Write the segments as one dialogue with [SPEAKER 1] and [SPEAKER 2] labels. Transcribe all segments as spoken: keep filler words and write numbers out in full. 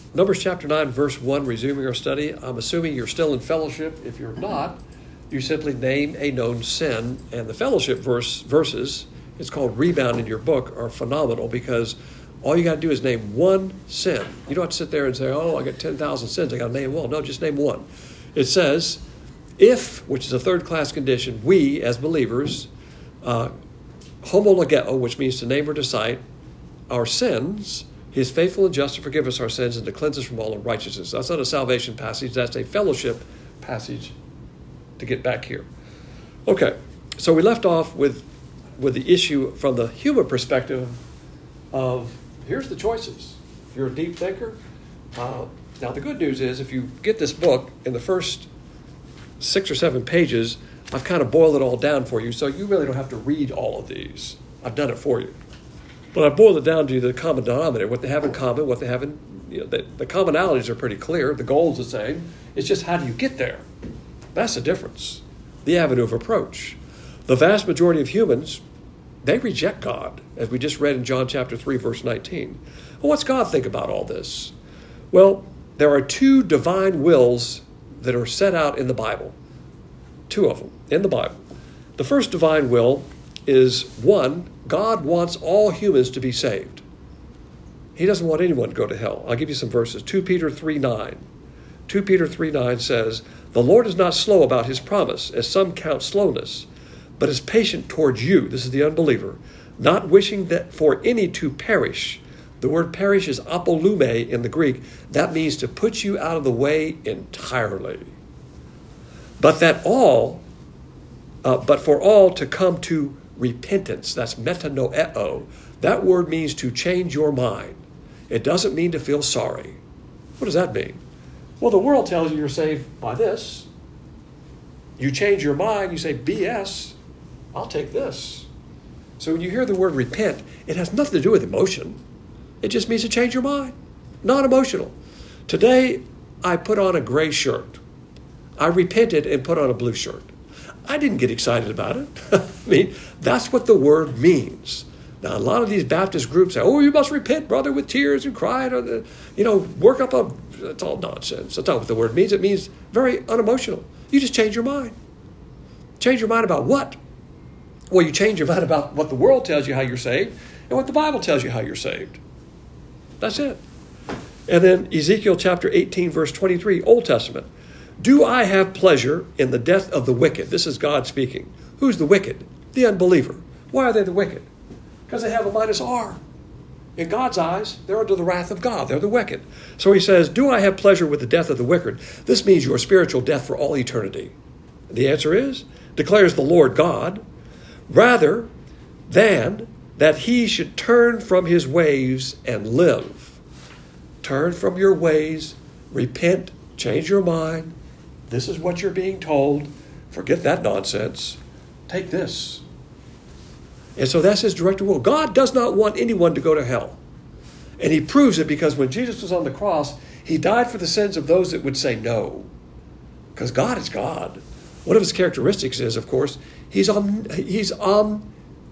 [SPEAKER 1] Numbers chapter nine, verse one, resuming our study. I'm assuming you're still in fellowship. If you're not, you simply name a known sin. And the fellowship verse verses, it's called rebound in your book, are phenomenal because all you got to do is name one sin. You don't have to sit there and say, oh, I got ten thousand sins, I got to name one. No, just name one. It says, if, which is a third-class condition, we as believers, uh, homologeo, which means to name or to cite, our sins, he is faithful and just to forgive us our sins and to cleanse us from all unrighteousness. That's not a salvation passage, that's a fellowship passage to get back here. Okay, so we left off with, with the issue from the human perspective of, here's the choices. If you're a deep thinker, uh, now the good news is if you get this book in the first six or seven pages, I've kind of boiled it all down for you, so you really don't have to read all of these. I've done it for you. But I've boiled it down to the common denominator, what they have in common, what they have in, you know, the, the commonalities are pretty clear. The goal is the same. It's just how do you get there? That's the difference. The avenue of approach. The vast majority of humans, they reject God, as we just read in John chapter three, verse nineteen. Well, what's God think about all this? Well, there are two divine wills that are set out in the Bible. Two of them in the Bible. The first divine will is, one, God wants all humans to be saved. He doesn't want anyone to go to hell. I'll give you some verses. Second Peter three nine. Second Peter three nine says, the Lord is not slow about his promise, as some count slowness, but is patient towards you, this is the unbeliever, not wishing that for any to perish. The word perish is apolume in the Greek. That means to put you out of the way entirely. But that all, uh, but for all to come to repentance. That's metanoeo. That word means to change your mind. It doesn't mean to feel sorry. What does that mean? Well, the world tells you you're saved by this. You change your mind, you say, B S, I'll take this. So when you hear the word repent, it has nothing to do with emotion. It just means to change your mind. Not emotional. Today, I put on a gray shirt. I repented and put on a blue shirt. I didn't get excited about it. I mean, that's what the word means. Now, a lot of these Baptist groups say, oh, you must repent, brother, with tears and crying. Or the, you know, work up a... It's all nonsense. That's not what the word means. It means very unemotional. You just change your mind. Change your mind about what? Well, you change your mind about what the world tells you how you're saved and what the Bible tells you how you're saved. That's it. And then Ezekiel chapter eighteen, verse twenty-three, Old Testament. Do I have pleasure in the death of the wicked? This is God speaking. Who's the wicked? The unbeliever. Why are they the wicked? Because they have a minus R. In God's eyes, they're under the wrath of God. They're the wicked. So he says, do I have pleasure with the death of the wicked? This means your spiritual death for all eternity. The answer is, declares the Lord God, rather than that he should turn from his ways and live. Turn from your ways, repent, change your mind. This is what you're being told. Forget that nonsense. Take this. And so that's his directed will. God does not want anyone to go to hell. And he proves it because when Jesus was on the cross, he died for the sins of those that would say no. Because God is God. One of his characteristics is, of course, he's om, he's om,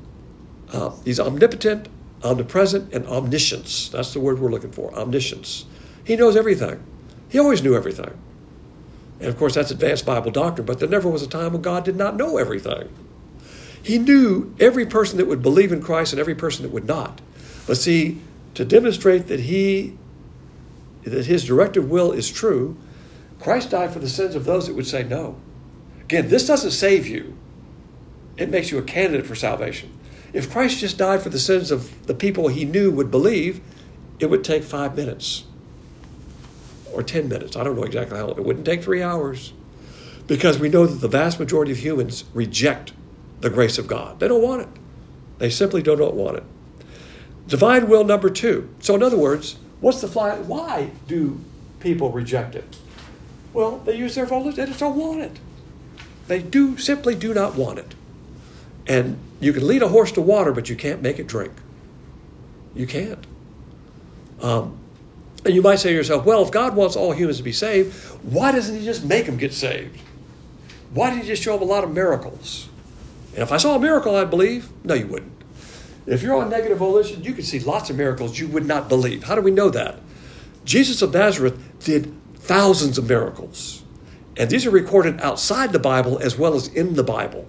[SPEAKER 1] uh, he's omnipotent, omnipresent, and omniscience. That's the word we're looking for, omniscience. He knows everything. He always knew everything. And of course, that's advanced Bible doctrine, but there never was a time when God did not know everything. He knew every person that would believe in Christ and every person that would not. But see, to demonstrate that he, that his directive will is true, Christ died for the sins of those that would say no. Again, this doesn't save you. It makes you a candidate for salvation. If Christ just died for the sins of the people he knew would believe, it would take five minutes or ten minutes. I don't know exactly how long. It wouldn't take three hours because we know that the vast majority of humans reject the grace of God. They don't want it. They simply do not want it. Divine will number two. So in other words, what's the fly? Why do people reject it? Well, they use their volition. They just don't want it. They do simply do not want it. And you can lead a horse to water, but you can't make it drink. You can't. Um, and you might say to yourself, well, if God wants all humans to be saved, why doesn't he just make them get saved? Why did he just show them a lot of miracles? And if I saw a miracle, I'd believe. No, you wouldn't. If you're on negative volition, you could see lots of miracles you would not believe. How do we know that? Jesus of Nazareth did thousands of miracles. And these are recorded outside the Bible as well as in the Bible.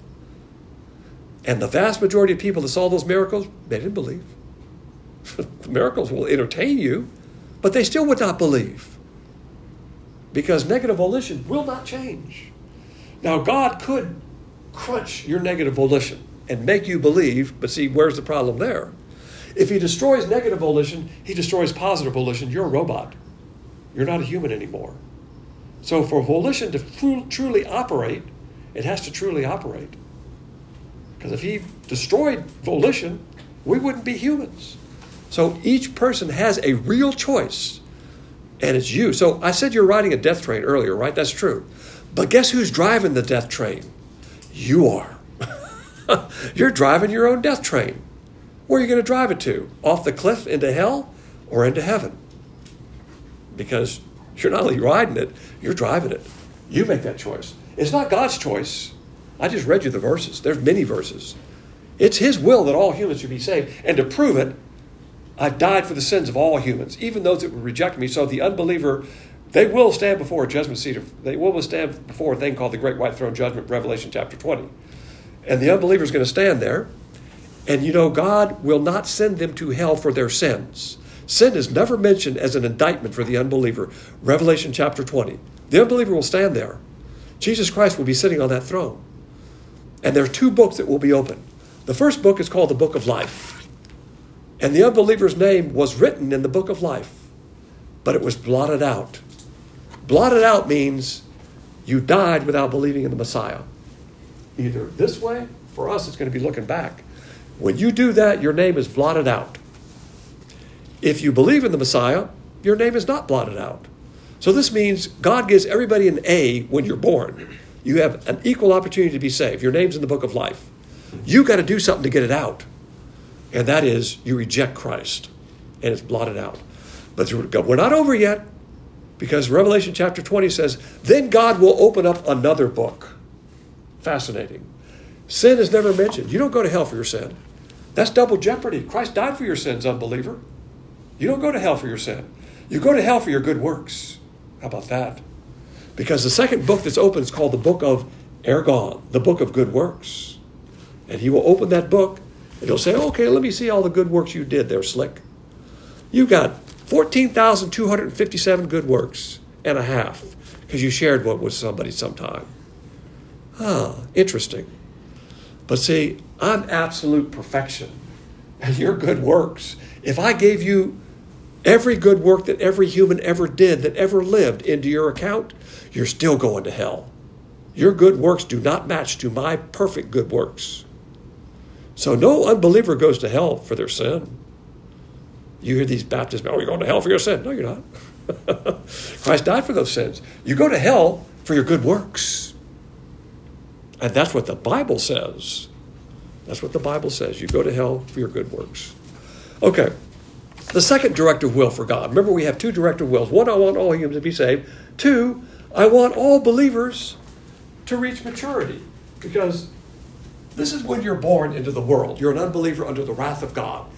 [SPEAKER 1] And the vast majority of people that saw those miracles, they didn't believe. The miracles will entertain you, but they still would not believe. Because negative volition will not change. Now, God could crunch your negative volition and make you believe, but see, where's the problem there? If he destroys negative volition, he destroys positive volition. You're a robot. You're not a human anymore. So for volition to tru- truly operate, it has to truly operate. Because if he destroyed volition, we wouldn't be humans. So each person has a real choice, and it's you. So I said you're riding a death train earlier, right? That's true. But guess who's driving the death train? You are. You're driving your own death train. Where are you going to drive it to? Off the cliff into hell or into heaven? Because you're not only riding it, you're driving it. You make that choice. It's not God's choice. I just read you the verses. There's many verses. It's his will that all humans should be saved. And to prove it, I've died for the sins of all humans, even those that would reject me. So the unbeliever, they will stand before a judgment seat. Of, they will stand before a thing called the Great White Throne Judgment, Revelation chapter twenty. And the unbeliever is going to stand there. And you know, God will not send them to hell for their sins. Sin is never mentioned as an indictment for the unbeliever. Revelation chapter twenty. The unbeliever will stand there. Jesus Christ will be sitting on that throne. And there are two books that will be opened. The first book is called the Book of Life. And the unbeliever's name was written in the Book of Life, but it was blotted out. Blotted out means you died without believing in the Messiah. Either this way, for us, it's going to be looking back. When you do that, your name is blotted out. If you believe in the Messiah, your name is not blotted out. So this means God gives everybody an A when you're born. You have an equal opportunity to be saved. Your name's in the Book of Life. You got to do something to get it out. And that is, you reject Christ. And it's blotted out. But we're not over yet. Because Revelation chapter twenty says, then God will open up another book. Fascinating. Sin is never mentioned. You don't go to hell for your sin. That's double jeopardy. Christ died for your sins, unbeliever. You don't go to hell for your sin. You go to hell for your good works. How about that? Because the second book that's open is called the Book of Ergon, the Book of Good Works. And he will open that book, and he'll say, okay, let me see all the good works you did there, slick. You got fourteen thousand two hundred fifty-seven good works and a half, because you shared one with somebody sometime. Ah, interesting. But see, I'm absolute perfection, and you're good works. If I gave you every good work that every human ever did, that ever lived, into your account, you're still going to hell. Your good works do not match to my perfect good works. So no unbeliever goes to hell for their sin. You hear these Baptists, oh, you're going to hell for your sin. No, you're not. Christ died for those sins. You go to hell for your good works. And that's what the Bible says. That's what the Bible says. You go to hell for your good works. Okay. The second directive will for God. Remember, we have two directive wills. One, I want all humans to be saved. Two, I want all believers to reach maturity. Because this is when you're born into the world. You're an unbeliever under the wrath of God.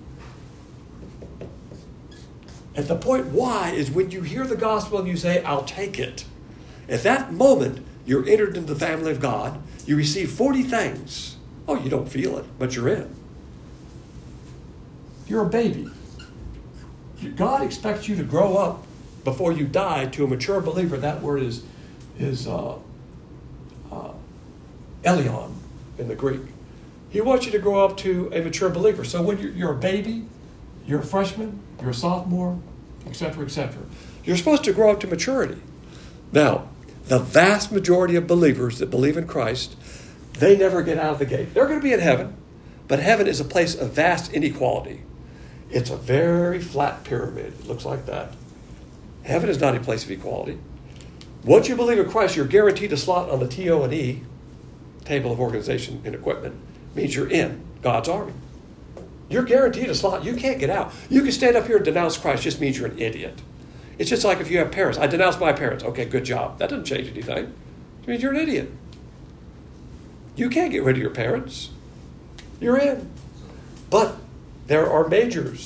[SPEAKER 1] At the point why is when you hear the gospel and you say, I'll take it. At that moment, you're entered into the family of God. You receive forty things. Oh, you don't feel it, but you're in. You're a baby. God expects you to grow up before you die to a mature believer. That word is, is uh, uh, Elion in the Greek. He wants you to grow up to a mature believer. So when you're, you're a baby, you're a freshman, you're a sophomore, et cetera, et cetera. You're supposed to grow up to maturity. Now, the vast majority of believers that believe in Christ, they never get out of the gate. They're going to be in heaven, but heaven is a place of vast inequality. It's a very flat pyramid. It looks like that. Heaven is not a place of equality. Once you believe in Christ, you're guaranteed a slot on the T O and E, table of organization and equipment, means you're in God's army. You're guaranteed a slot. You can't get out. You can stand up here and denounce Christ. Just means you're an idiot. It's just like if you have parents. I denounce my parents. Okay, good job. That doesn't change anything. It means you're an idiot. You can't get rid of your parents. You're in. But there are majors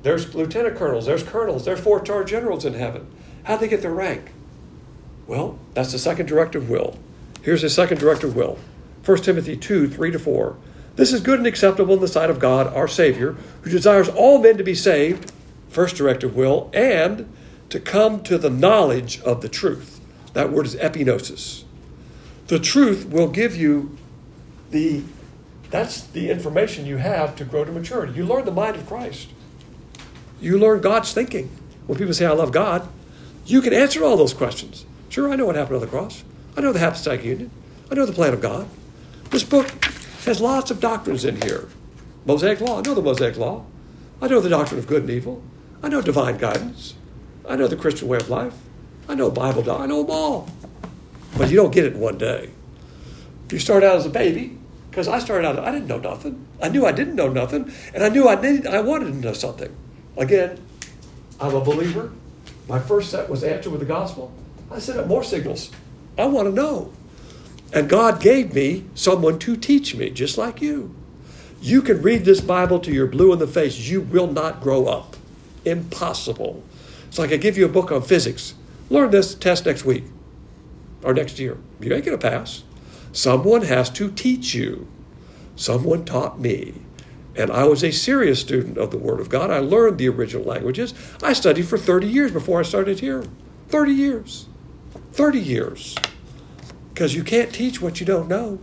[SPEAKER 1] There's lieutenant colonels, there's colonels, there's four-star generals in heaven. How'd they get their rank? Well, that's the second directive will. Here's the second directive will. First Timothy two, three to four. This is good and acceptable in the sight of God, our Savior, who desires all men to be saved, first directive will, and to come to the knowledge of the truth. That word is epignosis. The truth will give you the, that's the information you have to grow to maturity. You learn the mind of Christ. You learn God's thinking. When people say, I love God, you can answer all those questions. Sure, I know what happened on the cross. I know the hypostatic union. I know the plan of God. This book has lots of doctrines in here. Mosaic law. I know the Mosaic law. I know the doctrine of good and evil. I know divine guidance. I know the Christian way of life. I know Bible. I know them all. But you don't get it in one day. You start out as a baby, because I started out, I didn't know nothing. I knew I didn't know nothing, and I knew I needed, I wanted to know something. Again, I'm a believer. My first set was answered with the gospel. I set up more signals. I want to know. And God gave me someone to teach me, just like you. You can read this Bible till you're blue in the face. You will not grow up. Impossible. It's like I give you a book on physics. Learn this test next week or next year. You ain't going to pass. Someone has to teach you. Someone taught me. And I was a serious student of the Word of God. I learned the original languages. I studied for thirty years before I started here. thirty years. thirty years. Because you can't teach what you don't know.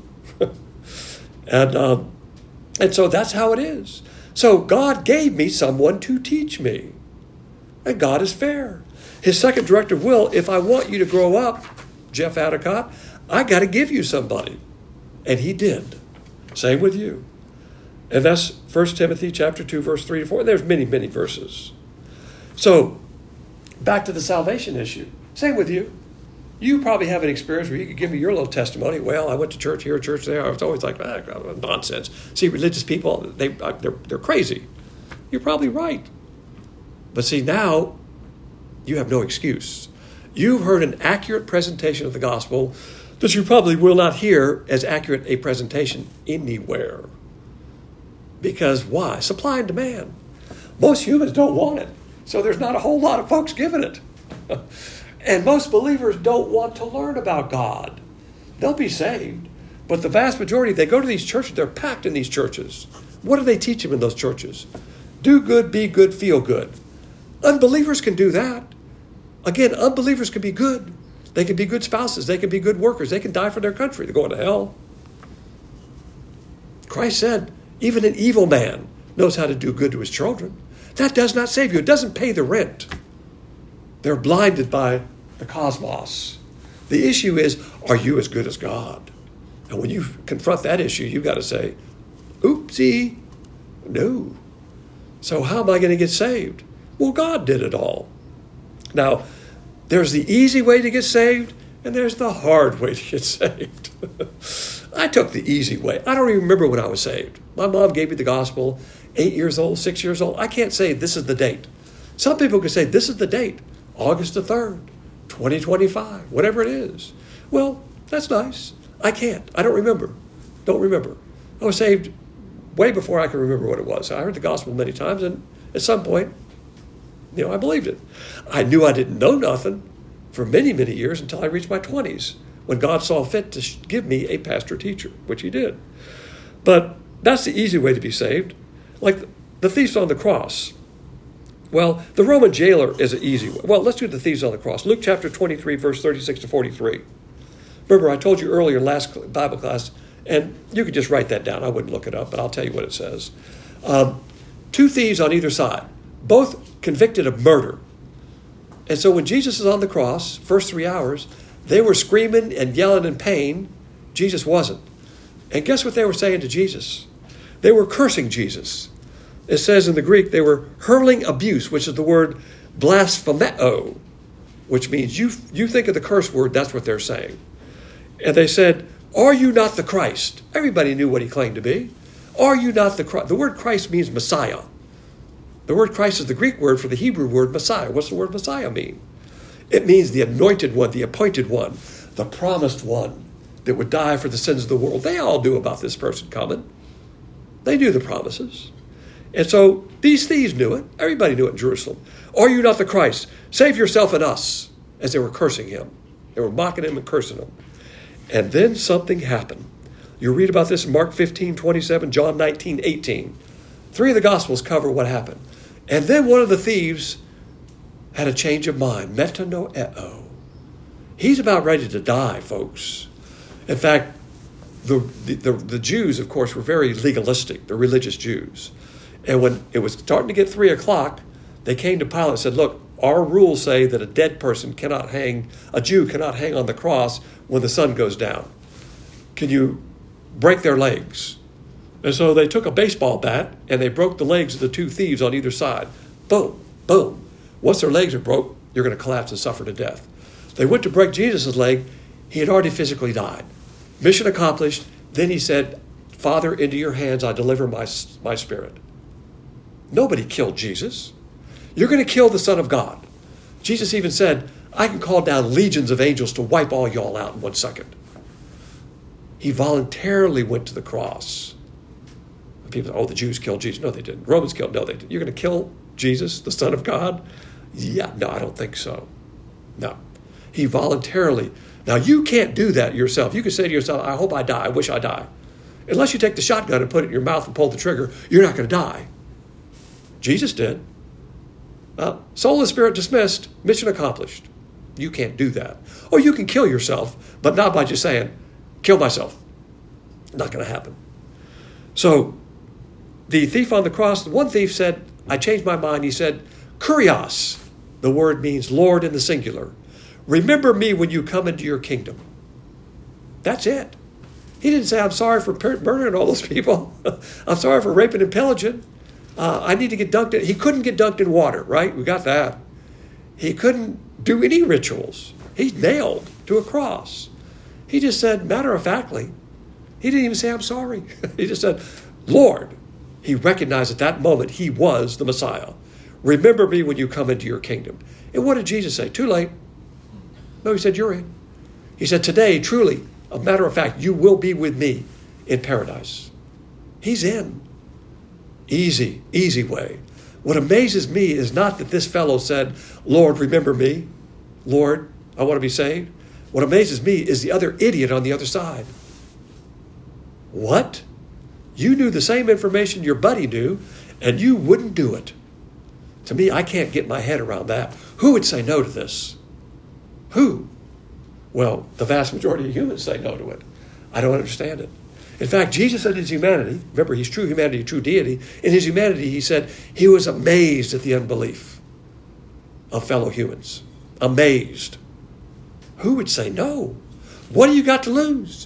[SPEAKER 1] and um, and so that's how it is. So God gave me someone to teach me. And God is fair. His second directive will, if I want you to grow up, Jeff Adicott, I got to give you somebody. And he did. Same with you. And that's First Timothy chapter two, verse three to four. There's many, many verses. So, back to the salvation issue. Same with you. You probably have an experience where you could give me your little testimony. Well, I went to church here, church there. I was always like, ah, nonsense. See, religious people, they, they're, they're crazy. You're probably right. But see, now you have no excuse. You've heard an accurate presentation of the gospel that you probably will not hear as accurate a presentation anywhere. Because why? Supply and demand. Most humans don't want it. So there's not a whole lot of folks giving it. And most believers don't want to learn about God. They'll be saved. But the vast majority, they go to these churches, they're packed in these churches. What do they teach them in those churches? Do good, be good, feel good. Unbelievers can do that. Again, unbelievers can be good. They can be good spouses. They can be good workers. They can die for their country. They're going to hell. Christ said, even an evil man knows how to do good to his children. That does not save you. It doesn't pay the rent. They're blinded by the cosmos. The issue is, are you as good as God? And when you confront that issue, you've got to say, oopsie, no. So how am I going to get saved? Well, God did it all. Now, there's the easy way to get saved, and there's the hard way to get saved. I took the easy way. I don't even remember when I was saved. My mom gave me the gospel, eight years old, six years old. I can't say this is the date. Some people can say this is the date, August the third, twenty twenty-five, whatever it is. Well, that's nice. I can't. I don't remember. Don't remember. I was saved way before I could remember what it was. I heard the gospel many times, and at some point, you know, I believed it. I knew I didn't know nothing for many, many years until I reached my twenties, when God saw fit to give me a pastor-teacher, which he did. But that's the easy way to be saved. Like the thieves on the cross. Well, the Roman jailer is an easy way. Well, let's do the thieves on the cross. Luke chapter twenty-three, verse thirty-six to forty-three. Remember, I told you earlier in last Bible class, and you could just write that down. I wouldn't look it up, but I'll tell you what it says. Um, two thieves on either side, both convicted of murder. And so when Jesus is on the cross, first three hours, they were screaming and yelling in pain. Jesus wasn't. And guess what they were saying to Jesus? They were cursing Jesus. It says in the Greek, they were hurling abuse, which is the word blasphemeo, which means you, you think of the curse word, that's what they're saying. And they said, are you not the Christ? Everybody knew what he claimed to be. Are you not the Christ? The word Christ means Messiah. The word Christ is the Greek word for the Hebrew word Messiah. What's the word Messiah mean? It means the anointed one, the appointed one, the promised one that would die for the sins of the world. They all knew about this person coming. They knew the promises. And so these thieves knew it. Everybody knew it in Jerusalem. Are you not the Christ? Save yourself and us, as they were cursing him. They were mocking him and cursing him. And then something happened. You read about this in Mark fifteen twenty-seven, John nineteen eighteen. Three of the Gospels cover what happened. And then one of the thieves had a change of mind. Metanoeo. He's about ready to die, folks. In fact, the, the, the, the Jews, of course, were very legalistic, the religious Jews. And when it was starting to get three o'clock, they came to Pilate and said, look, our rules say that a dead person cannot hang, a Jew cannot hang on the cross when the sun goes down. Can you break their legs? And so they took a baseball bat and they broke the legs of the two thieves on either side. Boom, boom. Once their legs are broke, you're going to collapse and suffer to death. They went to break Jesus' leg. He had already physically died. Mission accomplished. Then he said, Father, into your hands I deliver my, my spirit. Nobody killed Jesus. You're going to kill the Son of God. Jesus even said, I can call down legions of angels to wipe all y'all out in one second. He voluntarily went to the cross. People say, oh, the Jews killed Jesus. No, they didn't. Romans killed. No, they didn't. You're going to kill Jesus, the Son of God? Yeah, no, I don't think so. No. He voluntarily. Now, you can't do that yourself. You can say to yourself, I hope I die. I wish I die. Unless you take the shotgun and put it in your mouth and pull the trigger, you're not going to die. Jesus did. Uh, soul and spirit dismissed. Mission accomplished. You can't do that. Or you can kill yourself, but not by just saying, kill myself. Not going to happen. So, the thief on the cross, one thief said, I changed my mind. He said, Kurios. The word means Lord in the singular. Remember me when you come into your kingdom. That's it. He didn't say, I'm sorry for murdering all those people. I'm sorry for raping and pillaging. Uh, I need to get dunked in. He couldn't get dunked in water, right? We got that. He couldn't do any rituals. He's nailed to a cross. He just said, matter-of-factly, he didn't even say, I'm sorry. He just said, Lord. He recognized at that moment he was the Messiah. Remember me when you come into your kingdom. And what did Jesus say? Too late. No, he said, you're in. He said, today, truly, a matter of fact, you will be with me in paradise. He's in. Easy, easy way. What amazes me is not that this fellow said, Lord, remember me. Lord, I want to be saved. What amazes me is the other idiot on the other side. What? You knew the same information your buddy knew, and you wouldn't do it. To me, I can't get my head around that. Who would say no to this? Who? Well, the vast majority of humans say no to it. I don't understand it. In fact, Jesus in his humanity, remember, he's true humanity, true deity. In his humanity, he said he was amazed at the unbelief of fellow humans. Amazed. Who would say no? What do you got to lose?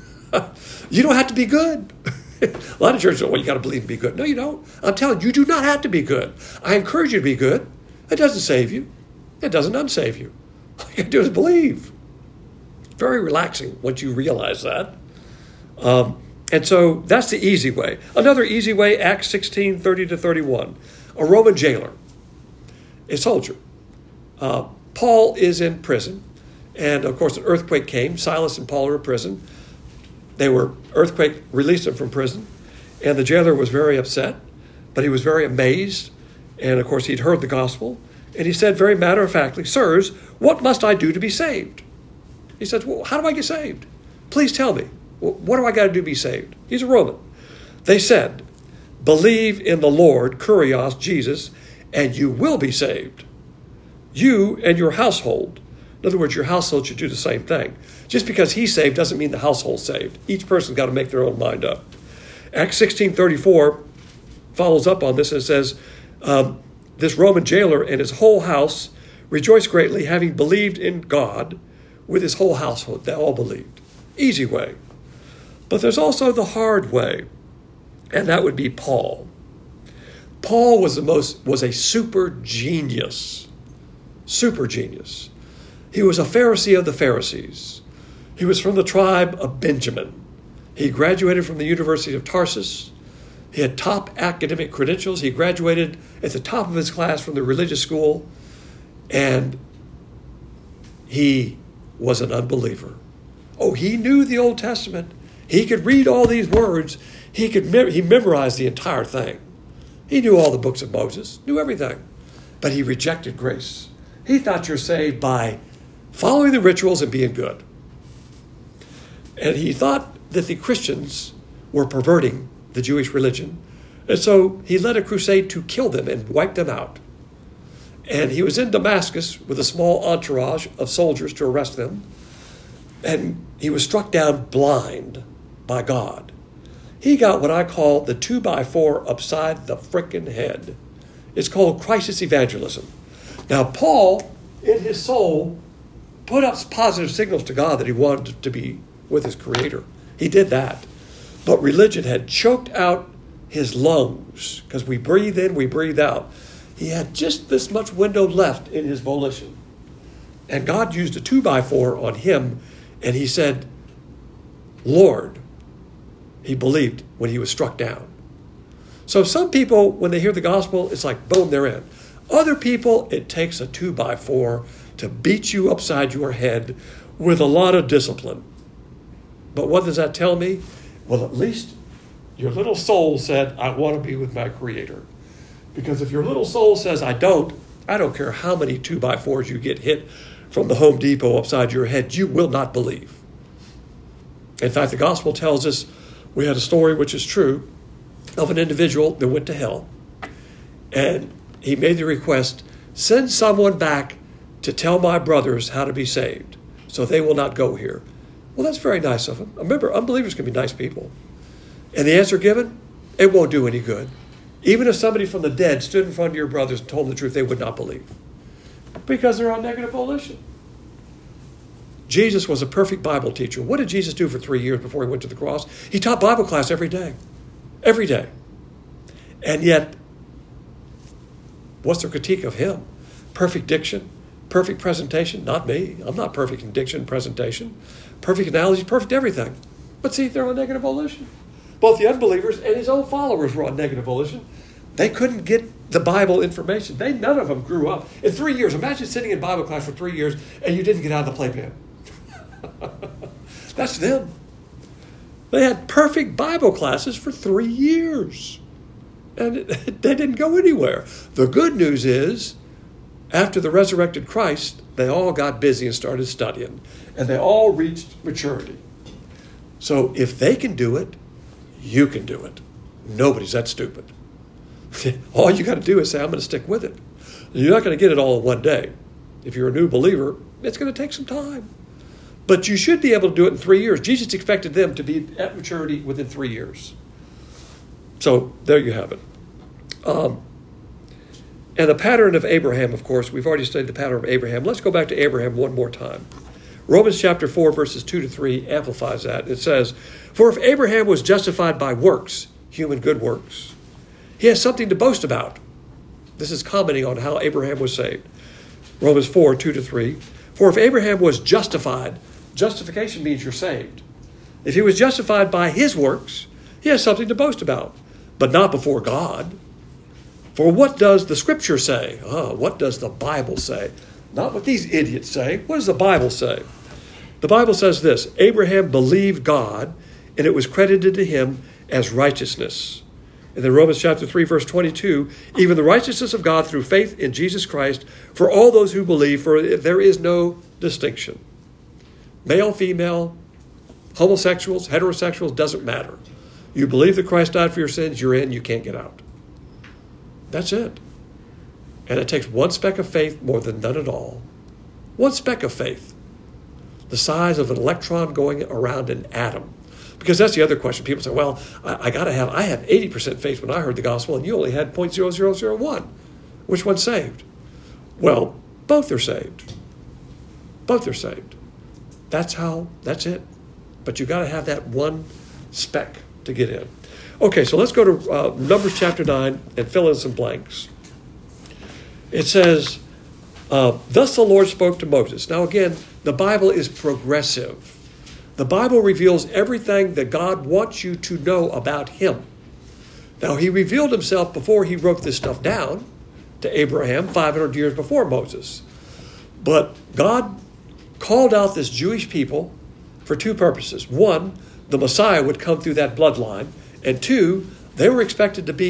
[SPEAKER 1] You don't have to be good. A lot of churches say, well, you got to believe and be good. No, you don't. I'm telling you, you do not have to be good. I encourage you to be good. It doesn't save you. It doesn't unsave you. All you got to do is believe. Very relaxing once you realize that. Um, and so that's the easy way. Another easy way, Acts sixteen, thirty to thirty-one. A Roman jailer, a soldier. Uh, Paul is in prison. And, of course, an earthquake came. Silas and Paul are in prison. They were, earthquake released them from prison. And the jailer was very upset, but he was very amazed. And, of course, he'd heard the gospel. And he said very matter-of-factly, sirs, what must I do to be saved? He said, well, how do I get saved? Please tell me. What do I got to do to be saved? He's a Roman. They said, believe in the Lord, Kurios, Jesus, and you will be saved. You and your household. In other words, your household should do the same thing. Just because he's saved doesn't mean the household's saved. Each person's got to make their own mind up. Acts sixteen thirty-four follows up on this and says, um, this Roman jailer and his whole house rejoiced greatly, having believed in God with his whole household. They all believed. Easy way. But there's also the hard way, and that would be Paul. Paul was the most was a super genius. Super genius. He was a Pharisee of the Pharisees. He was from the tribe of Benjamin. He graduated from the University of Tarsus. He had top academic credentials. He graduated at the top of his class from the religious school. And he was an unbeliever. Oh, he knew the Old Testament. He could read all these words. He could mem- he memorized the entire thing. He knew all the books of Moses, knew everything. But he rejected grace. He thought you're saved by following the rituals and being good. And he thought that the Christians were perverting the Jewish religion. And so he led a crusade to kill them and wipe them out. And he was in Damascus with a small entourage of soldiers to arrest them. And he was struck down blind by God. He got what I call the two by four upside the frickin' head. It's called crisis evangelism. Now, Paul, in his soul, put up positive signals to God that he wanted to be with his Creator. He did that. But religion had choked out his lungs, because we breathe in, we breathe out. He had just this much window left in his volition. And God used a two by four on him, and he said, Lord, he believed when he was struck down. So some people, when they hear the gospel, it's like, boom, they're in. Other people, it takes a two by four to beat you upside your head with a lot of discipline. But what does that tell me? Well, at least your little soul said, I want to be with my Creator. Because if your little soul says, I don't, I don't care how many two by fours you get hit from the Home Depot upside your head, you will not believe. In fact, the gospel tells us, we had a story which is true, of an individual that went to hell. And he made the request, send someone back to tell my brothers how to be saved, so they will not go here. Well, that's very nice of him. Remember, unbelievers can be nice people. And the answer given, it won't do any good. Even if somebody from the dead stood in front of your brothers and told them the truth, they would not believe. Because they're on negative volition. Jesus was a perfect Bible teacher. What did Jesus do for three years before he went to the cross? He taught Bible class every day. Every day. And yet, what's their critique of him? Perfect diction, perfect presentation. Not me. I'm not perfect in diction and presentation. Perfect analogy, perfect everything. But see, they're on negative volition. Both the unbelievers and his own followers were on negative volition. They couldn't get the Bible information. They None of them grew up. In three years, imagine sitting in Bible class for three years and you didn't get out of the playpen. That's them. They had perfect Bible classes for three years. And it, they didn't go anywhere. The good news is, after the resurrected Christ, they all got busy and started studying. And they all reached maturity. So if they can do it, you can do it. Nobody's that stupid. All you got to do is say, I'm going to stick with it. You're not going to get it all in one day. If you're a new believer, it's going to take some time. But you should be able to do it in three years. Jesus expected them to be at maturity within three years. So there you have it. Um, and the pattern of Abraham, of course, we've already studied the pattern of Abraham. Let's go back to Abraham one more time. Romans chapter four, verses two to three amplifies that. It says, for if Abraham was justified by works, human good works, he has something to boast about. This is commenting on how Abraham was saved. Romans four, two to three. For if Abraham was justified, justification means you're saved. If he was justified by his works, he has something to boast about, but not before God. For what does the Scripture say? Oh, what does the Bible say? Not what these idiots say. What does the Bible say? The Bible says this, Abraham believed God, and it was credited to him as righteousness. And then Romans chapter three, verse twenty-two, even the righteousness of God through faith in Jesus Christ for all those who believe, for there is no distinction. Male, female, homosexuals, heterosexuals, doesn't matter. You believe that Christ died for your sins, you're in, you can't get out. That's it. And it takes one speck of faith more than none at all. One speck of faith. The size of an electron going around an atom. Because that's the other question. People say, well, I, I got to have, I had eighty percent faith when I heard the gospel, and you only had zero point zero zero zero one. Which one's saved? Well, both are saved. Both are saved. That's how, that's it. But you got to have that one speck to get in. Okay, so let's go to uh, Numbers chapter nine and fill in some blanks. It says, uh, thus the Lord spoke to Moses. Now again, the Bible is progressive. The Bible reveals everything that God wants you to know about him. Now, he revealed himself before he wrote this stuff down to Abraham five hundred years before Moses. But God called out this Jewish people for two purposes. One, the Messiah would come through that bloodline. And two, they were expected to be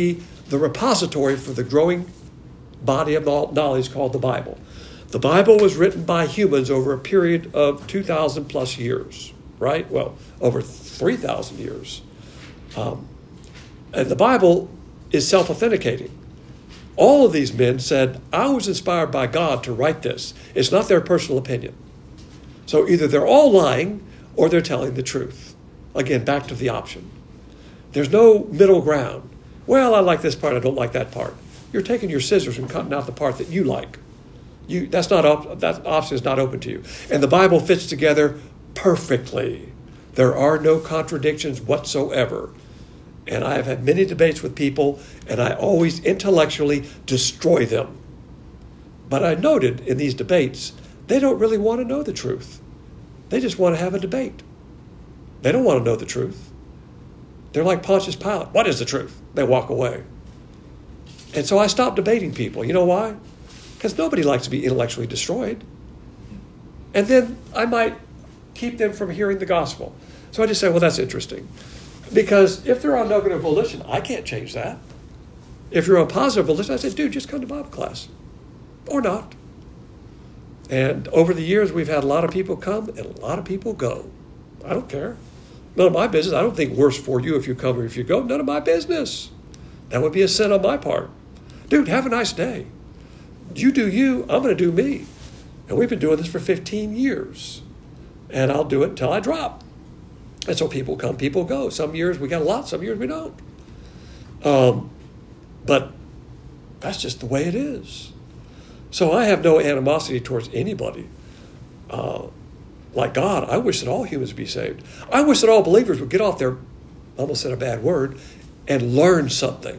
[SPEAKER 1] the repository for the growing body of knowledge called the Bible. The Bible was written by humans over a period of two thousand plus years, right? Well, over three thousand years. Um, and the Bible is self-authenticating. All of these men said, I was inspired by God to write this. It's not their personal opinion. So either they're all lying or they're telling the truth. Again, back to the option. There's no middle ground. Well, I like this part, I don't like that part. You're taking your scissors and cutting out the part that you like. You, that's not op- that option is not open to you. And the Bible fits together perfectly. There are no contradictions whatsoever. And I have had many debates with people, and I always intellectually destroy them. But I noted in these debates, they don't really want to know the truth. They just want to have a debate. They don't want to know the truth. They're like Pontius Pilate. What is the truth? They walk away. And so I stopped debating people. You know why? Because nobody likes to be intellectually destroyed. And then I might keep them from hearing the gospel. So I just say, well, that's interesting. Because if they're on negative volition, I can't change that. If you're on positive volition, I say, dude, just come to Bible class. Or not. And over the years, we've had a lot of people come and a lot of people go. I don't care. None of my business. I don't think worse for you if you come or if you go. None of my business. That would be a sin on my part. Dude, have a nice day. You do you, I'm going to do me. And we've been doing this for fifteen years. And I'll do it until I drop. And so people come, people go. Some years we got a lot, some years we don't. Um, but that's just the way it is. So I have no animosity towards anybody. Uh, like God, I wish that all humans be saved. I wish that all believers would get off their, I almost said a bad word, and learn something.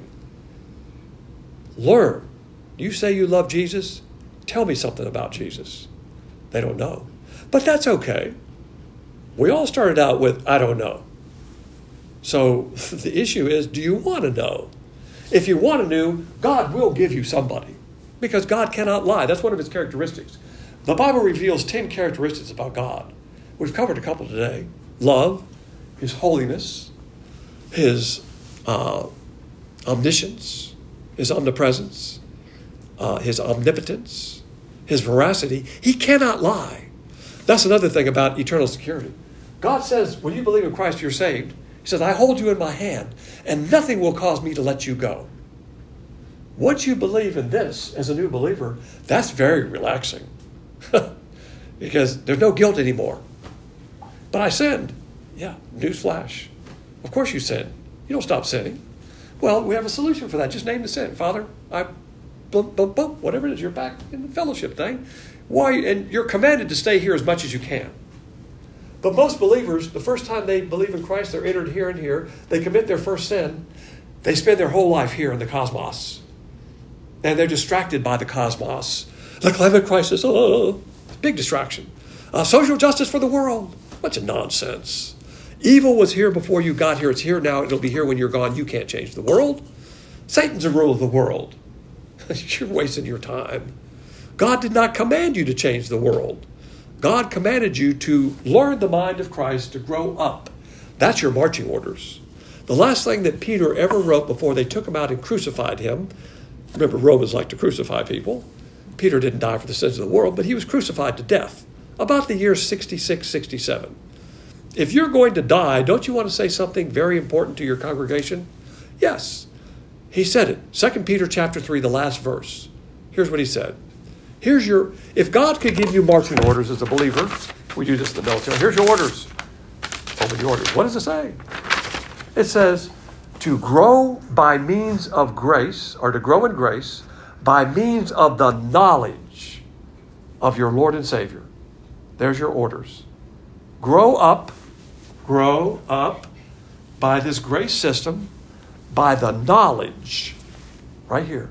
[SPEAKER 1] Learn. You say you love Jesus? Tell me something about Jesus. They don't know. But that's okay. We all started out with, I don't know. So the issue is, do you want to know? If you want to know, God will give you somebody. Because God cannot lie. That's one of his characteristics. The Bible reveals ten characteristics about God. We've covered a couple today. Love, his holiness, his uh, omniscience, his omnipresence, uh, his omnipotence, his veracity. He cannot lie. That's another thing about eternal security. God says, when you believe in Christ, you're saved. He says, I hold you in my hand, and nothing will cause me to let you go. Once you believe in this as a new believer, that's very relaxing. Because there's no guilt anymore. But I sinned. Yeah, newsflash. Of course you sin. You don't stop sinning. Well, we have a solution for that. Just name the sin. Father, I, boom, boom, boom, whatever it is, you're back in the fellowship thing. Why? And you're commanded to stay here as much as you can. But most believers, the first time they believe in Christ, they're entered here and here. They commit their first sin. They spend their whole life here in the cosmos. And they're distracted by the cosmos. The climate crisis, oh, big distraction. Uh, social justice for the world. Bunch of nonsense. Evil was here before you got here. It's here now. It'll be here when you're gone. You can't change the world. Satan's the rule of the world. You're wasting your time. God did not command you to change the world. God commanded you to learn the mind of Christ, to grow up. That's your marching orders. The last thing that Peter ever wrote before they took him out and crucified him, remember Romans like to crucify people. Peter didn't die for the sins of the world, but he was crucified to death about the year sixty-six, sixty-seven. If you're going to die, don't you want to say something very important to your congregation? Yes. He said it. Second Peter chapter three, the last verse. Here's what he said. Here's your, if God could give you marching orders as a believer, we do this in the military. Here's your orders. Over the orders. What does it say? It says, to grow by means of grace, or to grow in grace, by means of the knowledge of your Lord and Savior. There's your orders. Grow up, grow up by this grace system, by the knowledge, right here.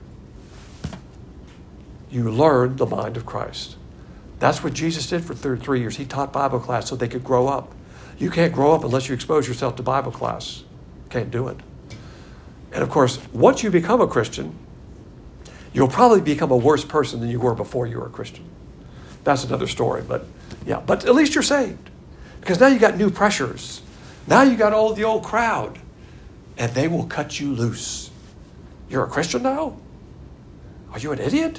[SPEAKER 1] You learn the mind of Christ. That's what Jesus did for thirty-three years. He taught Bible class so they could grow up. You can't grow up unless you expose yourself to Bible class. Can't do it. And of course, once you become a Christian, you'll probably become a worse person than you were before you were a Christian. That's another story, but yeah, but at least you're saved. Because now you got new pressures. Now you got all the old crowd. And they will cut you loose. You're a Christian now? Are you an idiot?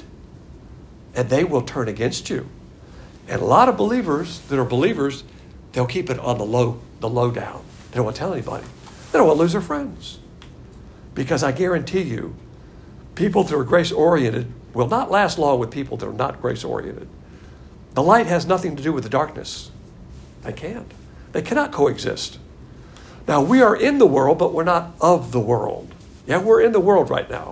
[SPEAKER 1] And they will turn against you. And a lot of believers that are believers, they'll keep it on the low, the low down. They don't want to tell anybody. They don't want to lose their friends. Because I guarantee you, people that are grace-oriented will not last long with people that are not grace-oriented. The light has nothing to do with the darkness. They can't. They cannot coexist. Now, we are in the world, but we're not of the world. Yeah, we're in the world right now.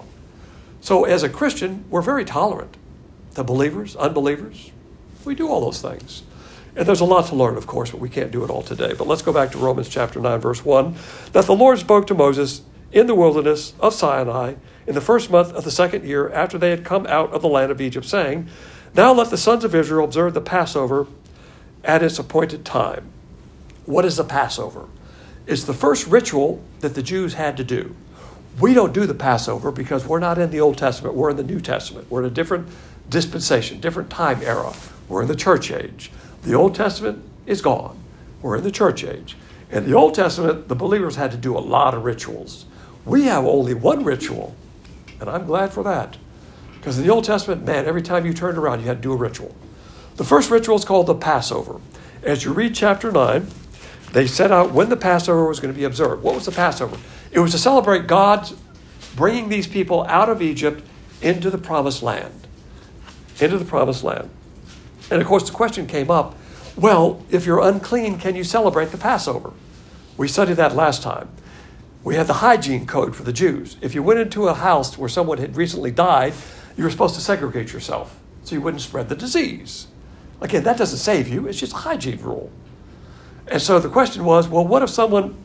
[SPEAKER 1] So as a Christian, we're very tolerant to believers, unbelievers. We do all those things. And there's a lot to learn, of course, but we can't do it all today. But let's go back to Romans chapter nine, verse one. That the Lord spoke to Moses in the wilderness of Sinai in the first month of the second year after they had come out of the land of Egypt, saying, now let the sons of Israel observe the Passover at its appointed time. What is the Passover? It's the first ritual that the Jews had to do. We don't do the Passover because we're not in the Old Testament. We're in the New Testament. We're in a different dispensation, different time era. We're in the church age. The Old Testament is gone. We're in the church age. In the Old Testament, the believers had to do a lot of rituals. We have only one ritual, and I'm glad for that. Because in the Old Testament, man, every time you turned around, you had to do a ritual. The first ritual is called the Passover. As you read chapter nine, they set out when the Passover was going to be observed. What was the Passover? It was to celebrate God bringing these people out of Egypt into the promised land. Into the promised land. And of course, the question came up, well, if you're unclean, can you celebrate the Passover? We studied that last time. We had the hygiene code for the Jews. If you went into a house where someone had recently died, you were supposed to segregate yourself so you wouldn't spread the disease. Again, that doesn't save you. It's just a hygiene rule. And so the question was, well, what if someone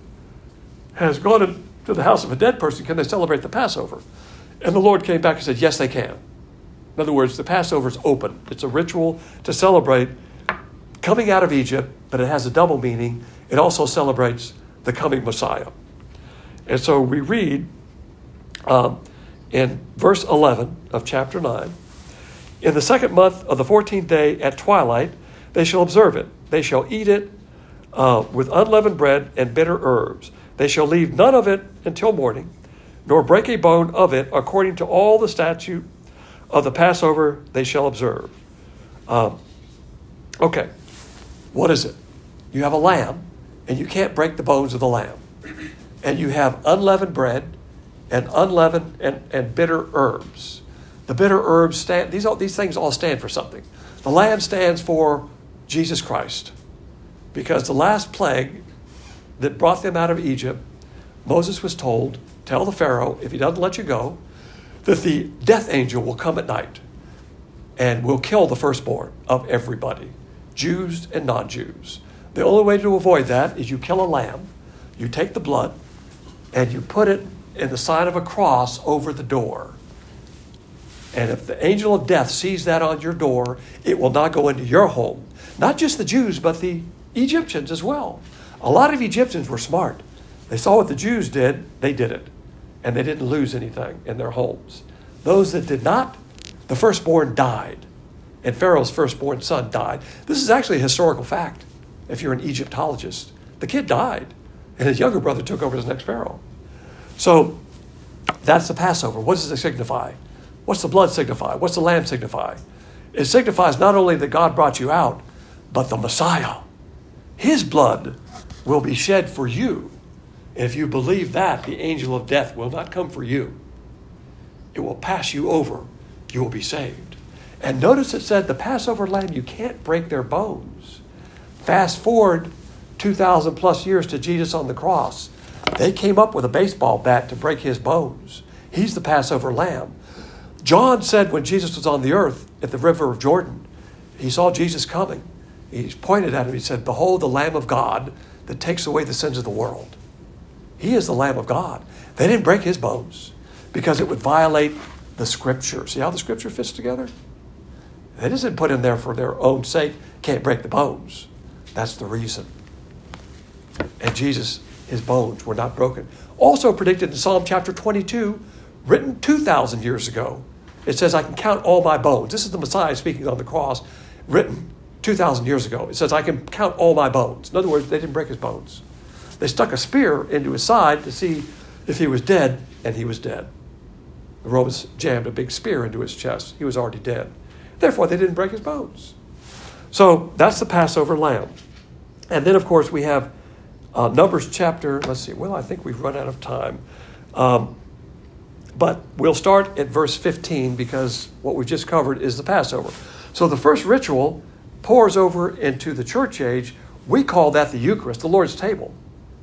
[SPEAKER 1] has gone into the house of a dead person? Can they celebrate the Passover? And the Lord came back and said, yes, they can. In other words, the Passover is open. It's a ritual to celebrate coming out of Egypt, but it has a double meaning. It also celebrates the coming Messiah. And so we read um, in verse eleven of chapter nine, in the second month of the fourteenth day at twilight, they shall observe it. They shall eat it uh, with unleavened bread and bitter herbs. They shall leave none of it until morning, nor break a bone of it, according to all the statute of the Passover they shall observe. Um, okay, what is it? You have a lamb, and you can't break the bones of the lamb. And you have unleavened bread and unleavened and, and bitter herbs. The bitter herbs stand, these, all, these things all stand for something. The lamb stands for Jesus Christ. Because the last plague that brought them out of Egypt, Moses was told, tell the Pharaoh, if he doesn't let you go, that the death angel will come at night and will kill the firstborn of everybody, Jews and non-Jews. The only way to avoid that is you kill a lamb, you take the blood, and you put it in the sign of a cross over the door. And if the angel of death sees that on your door, it will not go into your home. Not just the Jews, but the Egyptians as well. A lot of Egyptians were smart. They saw what the Jews did, they did it. And they didn't lose anything in their homes. Those that did not, the firstborn died. And Pharaoh's firstborn son died. This is actually a historical fact. If you're an Egyptologist, the kid died. And his younger brother took over as next Pharaoh. So that's the Passover. What does it signify? What's the blood signify? What's the lamb signify? It signifies not only that God brought you out, but the Messiah. His blood will be shed for you. And if you believe that, the angel of death will not come for you. It will pass you over. You will be saved. And notice it said the Passover lamb, you can't break their bones. Fast forward two thousand plus years to Jesus on the cross. They came up with a baseball bat to break his bones. He's the Passover lamb. John said when Jesus was on the earth at the river of Jordan, he saw Jesus coming. He pointed at him. He said, behold the Lamb of God that takes away the sins of the world. He is the Lamb of God. They didn't break his bones because it would violate the Scripture. See how the Scripture fits together? They didn't put in there for their own sake, can't break the bones. That's the reason. And Jesus, his bones were not broken. Also predicted in Psalm chapter twenty-two, written two thousand years ago. It says, I can count all my bones. This is the Messiah speaking on the cross, written two thousand years ago. It says, I can count all my bones. In other words, they didn't break his bones. They stuck a spear into his side to see if he was dead, and he was dead. The Romans jammed a big spear into his chest. He was already dead. Therefore, they didn't break his bones. So that's the Passover lamb. And then, of course, we have uh, Numbers chapter, let's see, well, I think we've run out of time. Um, but we'll start at verse fifteen because what we've just covered is the Passover. So the first ritual pours over into the church age. We call that the Eucharist, the Lord's table.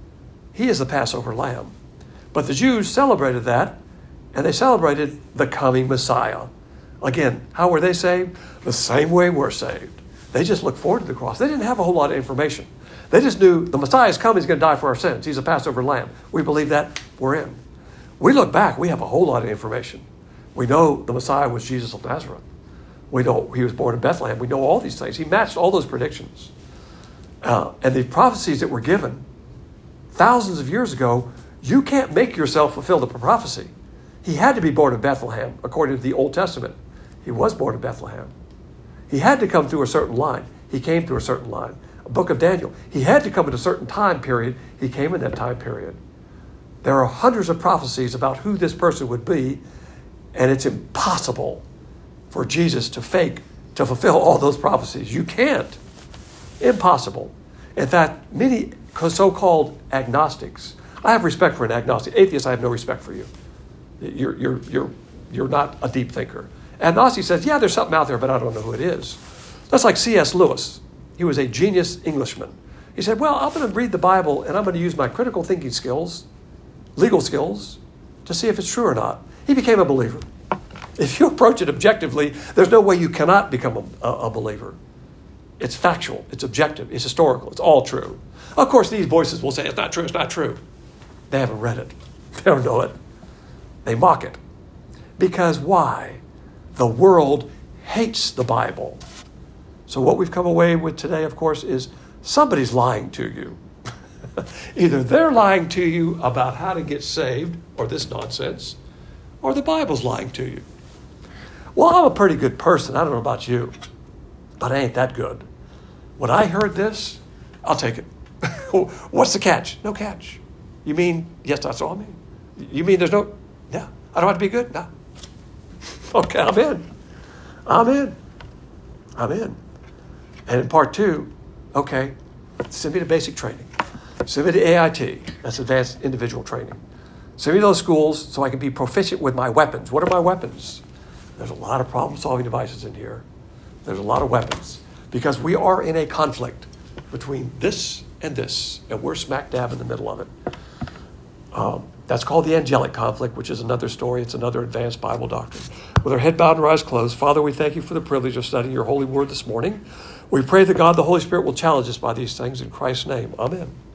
[SPEAKER 1] He is the Passover lamb. But the Jews celebrated that, and they celebrated the coming Messiah. Again, how were they saved? The same way we're saved. They just looked forward to the cross. They didn't have a whole lot of information. They just knew the Messiah is coming. He's going to die for our sins. He's a Passover lamb. We believe that. We're in. We look back. We have a whole lot of information. We know the Messiah was Jesus of Nazareth. We know he was born in Bethlehem. We know all these things. He matched all those predictions. Uh, and the prophecies that were given thousands of years ago, you can't make yourself fulfill the prophecy. He had to be born in Bethlehem, according to the Old Testament. He was born in Bethlehem. He had to come through a certain line. He came through a certain line. A book of Daniel. He had to come at a certain time period. He came in that time period. There are hundreds of prophecies about who this person would be, and it's impossible for Jesus to fake, to fulfill all those prophecies. You can't. Impossible. In fact, many so-called agnostics, I have respect for an agnostic. Atheists, I have no respect for you. You're, you're, you're, you're not a deep thinker. Agnostic says, yeah, there's something out there, but I don't know who it is. That's like C S Lewis. He was a genius Englishman. He said, well, I'm going to read the Bible, and I'm going to use my critical thinking skills, legal skills, to see if it's true or not. He became a believer. If you approach it objectively, there's no way you cannot become a, a, a believer. It's factual. It's objective. It's historical. It's all true. Of course, these voices will say, it's not true. It's not true. They haven't read it. They don't know it. They mock it. Because why? The world hates the Bible. So what we've come away with today, of course, is somebody's lying to you. Either they're lying to you about how to get saved, or this nonsense, or the Bible's lying to you. Well, I'm a pretty good person. I don't know about you, but I ain't that good. When I heard this, I'll take it. What's the catch? No catch. You mean, yes, that's all I mean. You mean there's no, no, I don't have to be good? No. Okay, I'm in. I'm in. I'm in. And in part two, okay, send me to basic training. Send me to A I T. That's advanced individual training. Send me to those schools so I can be proficient with my weapons. What are my weapons? There's a lot of problem-solving devices in here. There's a lot of weapons. Because we are in a conflict between this and this, and we're smack dab in the middle of it. Um, that's called the angelic conflict, which is another story. It's another advanced Bible doctrine. With our head bowed and our eyes closed, Father, we thank you for the privilege of studying your holy word this morning. We pray that God, the Holy Spirit, will challenge us by these things in Christ's name. Amen.